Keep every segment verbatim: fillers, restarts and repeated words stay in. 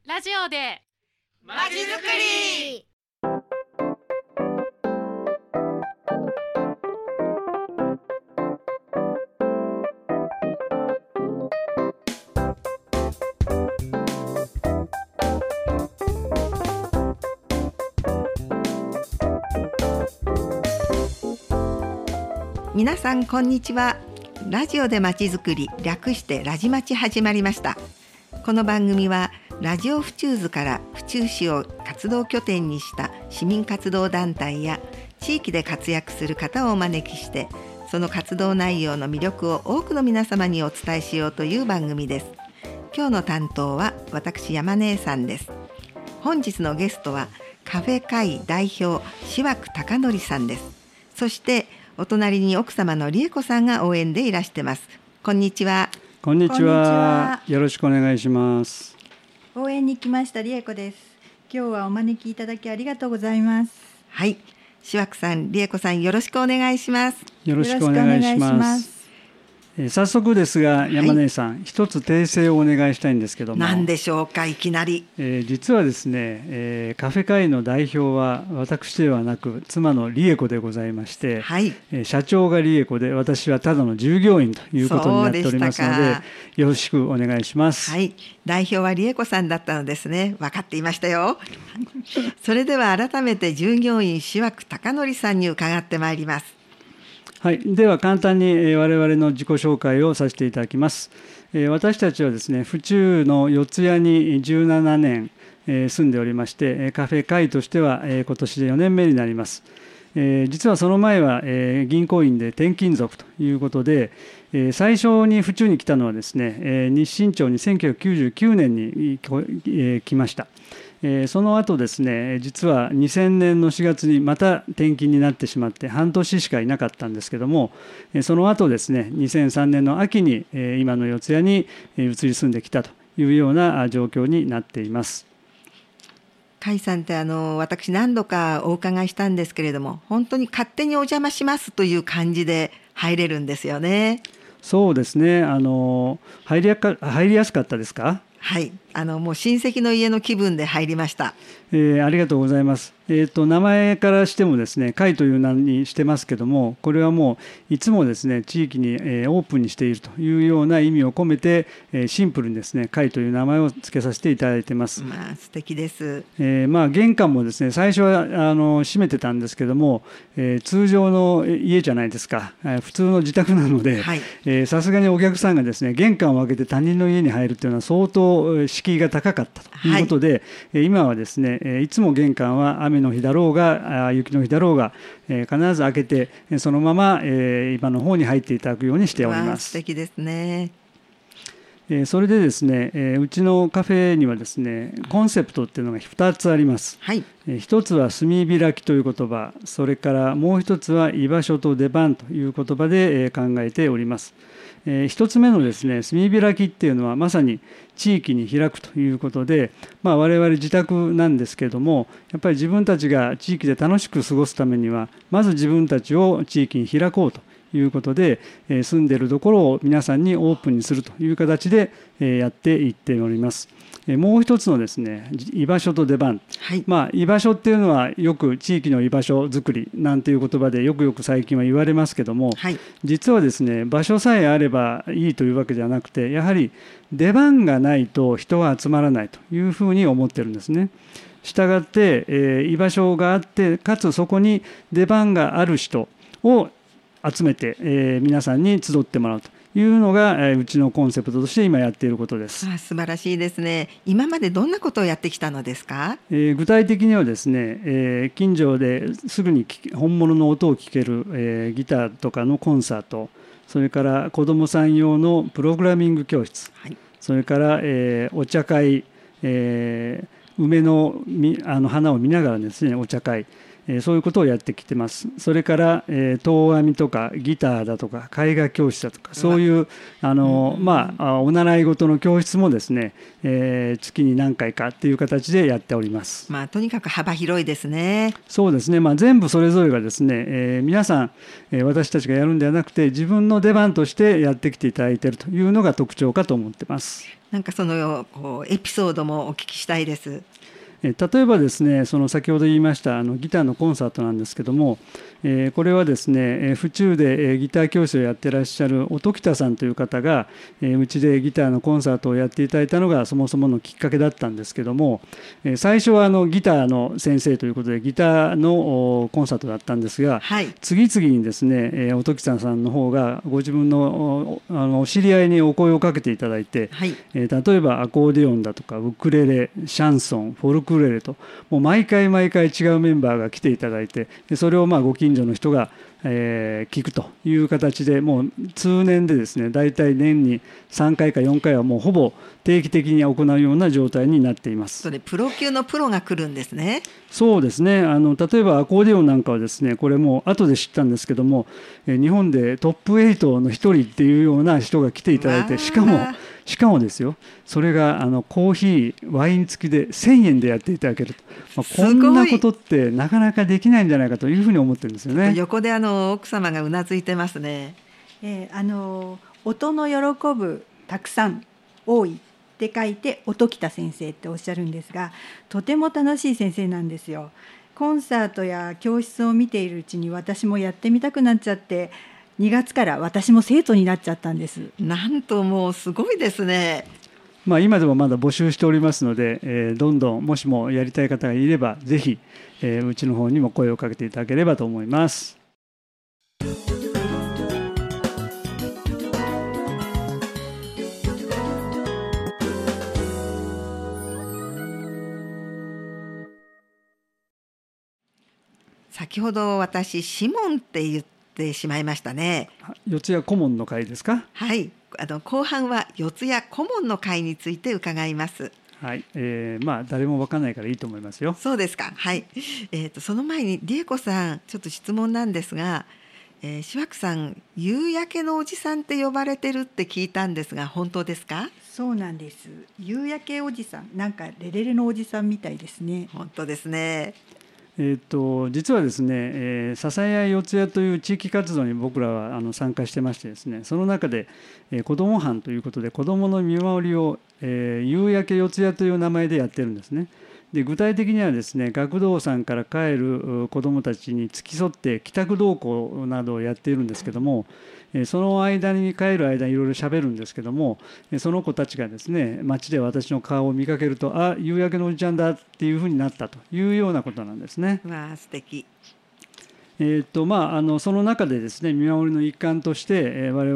ラジオでまちづくり。 皆さんこんにちは。ラジオでまちづくり、略してラジまち始まりました。この番組はラジオ府中図から府中市を活動拠点にした市民活動団体や地域で活躍する方をお招きして、その活動内容の魅力を多くの皆様にお伝えしようという番組です。今日の担当は私山姉さんです。本日のゲストはカフェ会代表志枠貴則さんです。そしてお隣に奥様の理恵子さんが応援でいらしてます。こんにちは。 こんにちは。よろしくお願いします。 応援に来ました理恵子です。今日はお招きいただきありがとうございます。 はい、志枠さん、理恵子さん、よろしくお願いします。 よろしくお願いします。えー、早速ですが山根さん、はい、一つ訂正をお願いしたいんですけども。 何でしょうか、いきなり。 えー、実はですね、えー、カフェ会の代表は私ではなく妻の理恵子でございまして、はい、えー、社長が理恵子で私はただの従業員ということになっておりますの で, でよろしくお願いします。 はい、代表は理恵子さんだったのですね。分かっていましたよ。それでは改めて従業員志枠貴則さんに伺ってまいります。 はい、では簡単に我々の自己紹介をさせていただきます。私たちはですね、府中の四谷にじゅうななねん住んでおりまして、カフェ会としては今年でよねんめになります。実はその前は銀行員で転勤族ということで、最初に府中に来たのはですね、日清町にせんきゅうひゃくきゅうじゅうきゅうねんに来ました。その後ですね、実はにせんねんのしがつにまた転勤になってしまって半年しかいなかったんですけども、その後ですね、にせんさんねんの秋に今の四谷に移り住んできたというような状況になっています。 甲斐さんってあの私何度かお伺いしたんですけれども、本当に勝手にお邪魔しますという感じで入れるんですよね。 そうですね、あの入りやか、入りやすかったですか？ はい、あのもう親戚の家の気分で入りました。 えー、ありがとうございます。えーと、名前からしてもですね、会という名にしてますけども、これはもういつもですね、地域に、えー、オープンにしているというような意味を込めて、えー、シンプルにですね、会という名前を付けさせていただいてます。 まあ素敵です。 えー、まあ玄関もですね、最初はあの閉めてたんですけども、えー、通常の家じゃないですか、えー、普通の自宅なので、さすがにお客さんがですね、玄関を開けて他人の家に入るというのは相当敷居が高かったということで、はい、今はですね、いつも玄関は雨の日だろうが雪の日だろうが必ず開けて、そのまま今の方に入っていただくようにしております。 素敵ですね。 それでですね、うちのカフェにはですね、コンセプトっていうのがふたつあります。はい、一つは住み開きという言葉、それからもう一つは居場所と出番という言葉で考えております。一つ目のですね、住み開きっていうのはまさに地域に開くということで、まあ、我々自宅なんですけれども、やっぱり自分たちが地域で楽しく過ごすためにはまず自分たちを地域に開こうということで、住んでいるところを皆さんにオープンにするという形でやっていっております。もう一つのですね、居場所と出番、はい、まあ、居場所っていうのはよく地域の居場所づくりなんていう言葉でよくよく最近は言われますけども、はい、実はですね、場所さえあればいいというわけではなくて、やはり出番がないと人は集まらないというふうに思ってるんですね。したがって、えー、居場所があって、かつそこに出番がある人を集めて、えー、皆さんに集ってもらうというのが、えー、うちのコンセプトとして今やっていることです。 あ、素晴らしいですね。今までどんなことをやってきたのですか？ えー、具体的にはですね、えー、近所ですぐに本物の音を聴ける、えー、ギターとかのコンサート、それから子どもさん用のプログラミング教室、はい、それから、えー、お茶会、えー、梅の、あの花を見ながらですね、お茶会、そういうことをやってきてます。それから、えー、遠編みとかギターだとか絵画教室だとか、そういうあの、まあ、お習い事の教室もですね、えー、月に何回かっていう形でやっております。 まあ、とにかく幅広いですね。 そうですね、まあ、全部それぞれがですね、えー、皆さん、えー、私たちがやるんではなくて自分の出番としてやってきていただいているというのが特徴かと思ってます。 なんかそのこうエピソードもお聞きしたいです。 例えばですね、その先ほど言いましたあのギターのコンサートなんですけども、えー、これはですね、えー、府中で、えー、ギター教室をやってらっしゃる音喜多さんという方が、えー、うちでギターのコンサートをやっていただいたのがそもそものきっかけだったんですけども、えー、最初はあのギターの先生ということでギターのコンサートだったんですが、はい、次々にですね、えー、音喜多さんの方がご自分のあのお知り合いにお声をかけていただいて、はい、えー、例えばアコーディオンだとかウクレレ、シャンソン、フォルクウクレレともう毎回毎回違うメンバーが来ていただいて、でそれをまあご近所の人が、えー、聞くという形でもう通年でですね、だいたい年にさんかいかよんかいはもうほぼ定期的に行うような状態になっています。 それプロ級のプロが来るんですね。 そうですね、あの例えばアコーディオンなんかはですね、これも後で知ったんですけども、え日本でトップエイトの一人っていうような人が来ていただいて、しかもしかもですよ、それがあのコーヒーワイン付きでせんえんでやっていただけると、まあ、こんなことってなかなかできないんじゃないかというふうに思ってるんですよね。 横であの奥様がうなずいてますね。 えー、あの音の喜ぶたくさん多いって書いて音喜多先生っておっしゃるんですが、とても楽しい先生なんですよ。コンサートや教室を見ているうちに私もやってみたくなっちゃって、にがつから私も生徒になっちゃったんです。 なんともうすごいですね。 まあ、今でもまだ募集しておりますので、えー、どんどんもしもやりたい方がいればぜひ、えー、うちの方にも声をかけていただければと思います。 先ほど私シモンって言ってしまいましたね。 四谷顧問の会ですか。 はい、あの後半は四谷顧問の会について伺います。 はい、えー、まあ誰も分かんないからいいと思いますよ。 そうですか。はい、えーと、その前に理恵子さん、ちょっと質問なんですが、えー、志和さん夕焼けのおじさんって呼ばれてるって聞いたんですが本当ですか？ そうなんです。夕焼けおじさん、なんかレレレのおじさんみたいですね。 本当ですね。 えー、と実はですね、えー、支え合い四谷という地域活動に僕らはあの参加してましてですね、その中で、えー、子ども班ということで子どもの見守りを、えー、夕焼け四谷という名前でやってるんですね。で具体的にはですね、学童さんから帰る子どもたちに付き添って帰宅同行などをやっているんですけども、その間に帰る間にいろいろ喋るんですけども、その子たちがですね、街で私の顔を見かけると、あ、夕焼けのおじちゃんだっていうふうになったというようなことなんですね。 わあ、素敵。 えーとまあ、あのその中でですね、見守りの一環として、えー、我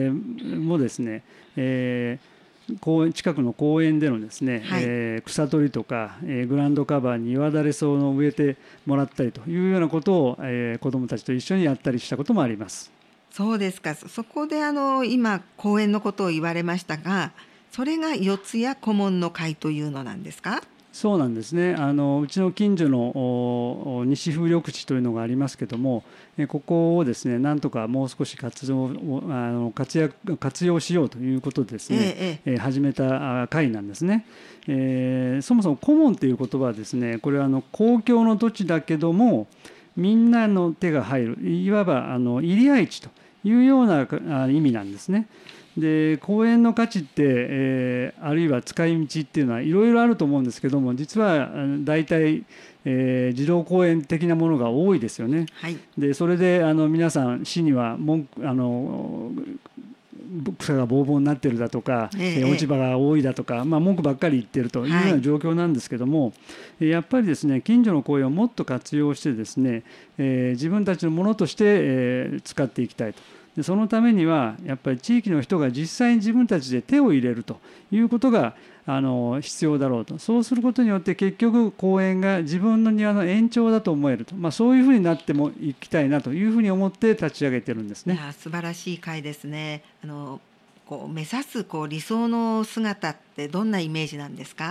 々もですね、えー公園近くの公園でのですね、はい、えー、草取りとか、えー、グラウンドカバーに岩だれ草を植えてもらったりというようなことを、えー、子どもたちと一緒にやったりしたこともあります。 そうですか。そこであの今公園のことを言われましたが、それが四谷顧問の会というのなんですか？ そうなんですね。あのうちの近所の西風緑地というのがありますけども、ここをですね、なんとかもう少し活動あの活躍活用しようということでですね、ええ、始めた会なんですね。えー、そもそも顧問という言葉はですね、これはあの公共の土地だけどもみんなの手が入る、いわばあの入り合い地というような意味なんですね。で公園の価値って、えー、あるいは使い道っていうのはいろいろあると思うんですけども、実は大体、えー、児童公園的なものが多いですよね。はい、でそれであの皆さん市には文句あの草がぼうぼうになってるだとか、ええ、落ち葉が多いだとか、まあ、文句ばっかり言ってるというような状況なんですけども、はい、やっぱりですね、近所の公園をもっと活用してですね、えー、自分たちのものとして、えー、使っていきたいと。でそのためにはやっぱり地域の人が実際に自分たちで手を入れるということがあの必要だろうと。そうすることによって結局公園が自分の庭の延長だと思えると、まあ、そういうふうになってもいきたいなというふうに思って立ち上げてるんですね。 いや素晴らしい会ですね。あのこう目指すこう理想の姿ってどんなイメージなんですか？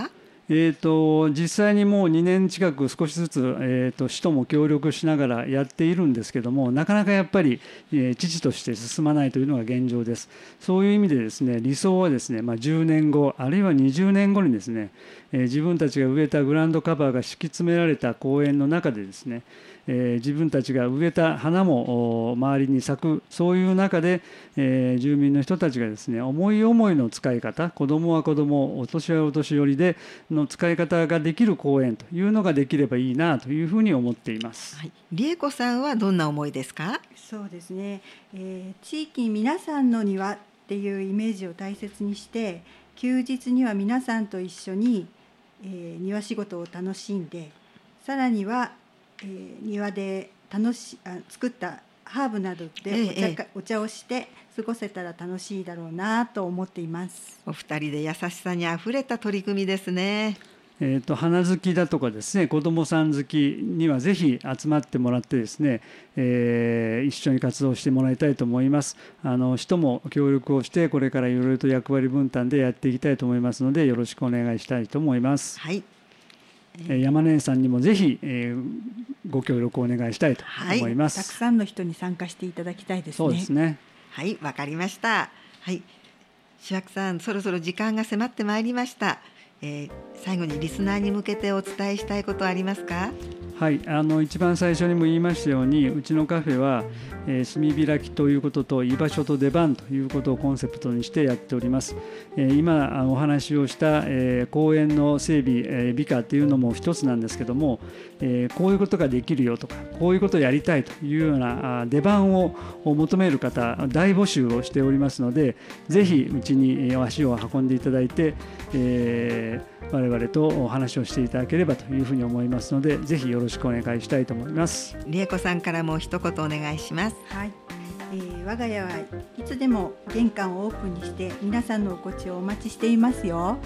えー、と実際にもうにねん近く少しずつ、えー、と市とも協力しながらやっているんですけども、なかなかやっぱり、えー、遅々として進まないというのが現状です。そういう意味でですね、理想はですね、まあ、じゅうねんごあるいはにじゅうねんごにですね、えー、自分たちが植えたグラウンドカバーが敷き詰められた公園の中でですね、えー、自分たちが植えた花も周りに咲く、そういう中で、えー、住民の人たちがですね、思い思いの使い方、子どもは子ども、お年はお年寄りでの使い方ができる公園というのができればいいなというふうに思っています。 はい、理恵子さんはどんな思いですか？ そうですね、えー、地域皆さんの庭っていうイメージを大切にして、休日には皆さんと一緒に、えー、庭仕事を楽しんで、さらにはえー、庭で楽しあ作ったハーブなどでお茶、ええ、お茶をして過ごせたら楽しいだろうなと思っています。 お二人で優しさにあふれた取り組みですね。 えー、と花好きだとかですね、子どもさん好きにはぜひ集まってもらってですね、えー、一緒に活動してもらいたいと思います。あの市とも協力をして、これからいろいろと役割分担でやっていきたいと思いますので、よろしくお願いしたいと思います。 はい、 山根さんにもぜひ、えー、ご協力をお願いしたいと思います。 はい、たくさんの人に参加していただきたいですね。 そうですね。 はい、わかりました。はい、志枠さん、そろそろ時間が迫ってまいりました。えー、最後にリスナーに向けてお伝えしたいことはありますか？ はい、あの一番最初にも言いましたように、うちのカフェは、えー、炭開きということと居場所と出番ということをコンセプトにしてやっております。えー、今お話をした、えー、公園の整備、えー、美化というのも一つなんですけども、えー、こういうことができるよとか、こういうことをやりたいというような出番を求める方、大募集をしておりますので、ぜひうちに足を運んでいただいて、えー我々とお話をしていただければというふうに思いますので、ぜひよろしくお願いしたいと思います。 理恵子さんからも一言お願いします。 はい、えー、我が家はいつでも玄関をオープンにして皆さんのお越しをお待ちしていますよ。 はい、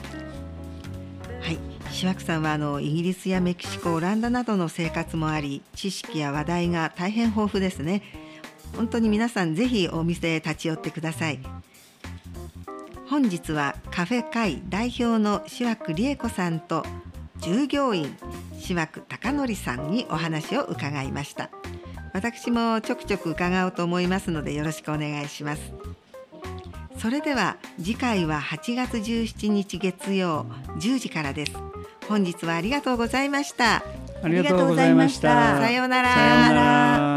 志枠さんはあのイギリスやメキシコ、オランダなどの生活もあり、知識や話題が大変豊富ですね。本当に皆さんぜひお店へ立ち寄ってください。本日はカフェ会代表の志枠理恵子さんと従業員志枠貴則さんにお話を伺いました。私もちょくちょく伺おうと思いますので、よろしくお願いします。それでは次回ははちがつじゅうしちにち月曜じゅうじからです。本日はありがとうございました。 ありがとうございました。 さようなら。 さようなら。